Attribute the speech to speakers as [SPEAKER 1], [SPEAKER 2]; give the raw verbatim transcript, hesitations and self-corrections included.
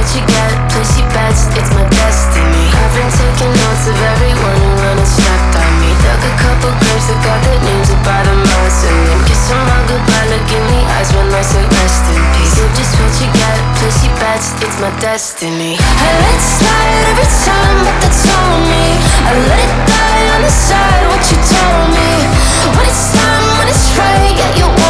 [SPEAKER 1] what you get, place your bets, it's my destiny. I've been taking notes of everyone who run and stepped on me. Dug a couple graves that got their names up by the mausoleum. Kiss them all goodbye, look in the eyes when I say rest in peace. Live just what you get, place your bets, it's my destiny. I let it slide every time, but that's on me. I let it die on the side, what you told me. When it's time, when it's right, yeah, you